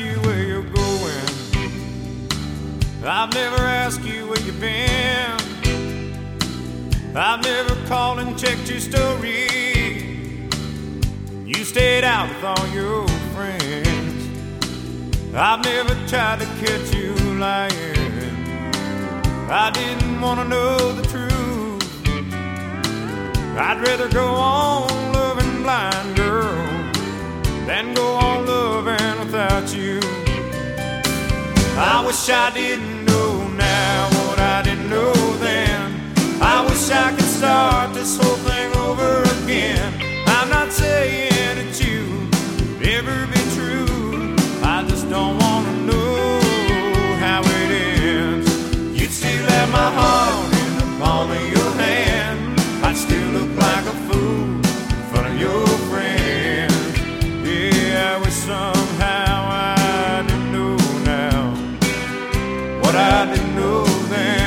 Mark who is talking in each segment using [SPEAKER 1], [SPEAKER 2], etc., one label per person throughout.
[SPEAKER 1] you where you're going. I've never asked you where you've been. I've never called and checked your story. You stayed out with all your friends. I've never tried to catch you lying. I didn't want to know the truth. I'd rather go on loving blind, girl, than go on loving without you. I wish I didn't know now what I didn't know then. I wish I could start this whole thing over again. I'm not saying that you would ever be true. I just don't want to know how it ends. You'd still have my heart in the palm of your hand. I'd still look like a fool in front of your friends. Yeah, I wish somehow I didn't know now what I didn't know then.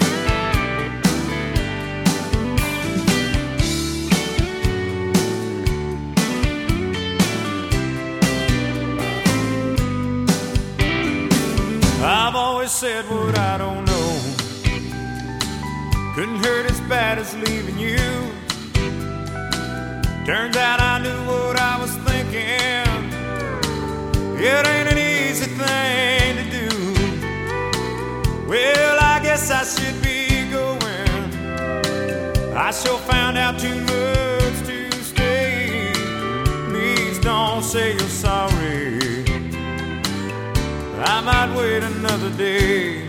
[SPEAKER 1] I've always said what I don't know. Couldn't hurt as bad as leaving you. Turns out I knew what I was thinking. It ain't an easy thing to do. Well, I guess I should be going. I sure found out too much to stay. Please don't say you're sorry. I might wait another day.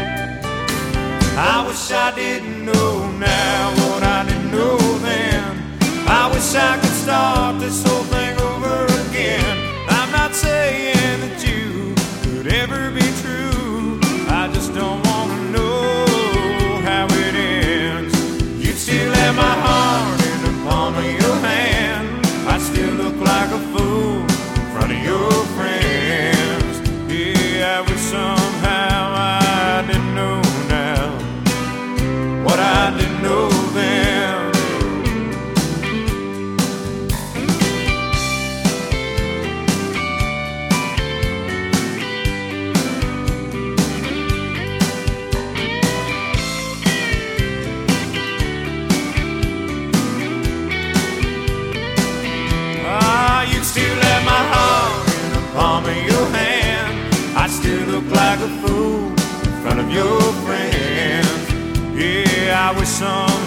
[SPEAKER 1] I wish I didn't know now what I didn't know then. I wish I could start this whole thing over again. I'm not saying that you could ever be true. I just don't want to know how it ends. You'd still have my heart in the palm of your hand. I'd still look like a fool in front of your friends. Yeah, I wish somehow I didn't know now what I didn't know then. You'd still have my heart in the palm of your hand. I still look like a fool in front of your friends. Yeah, I wish some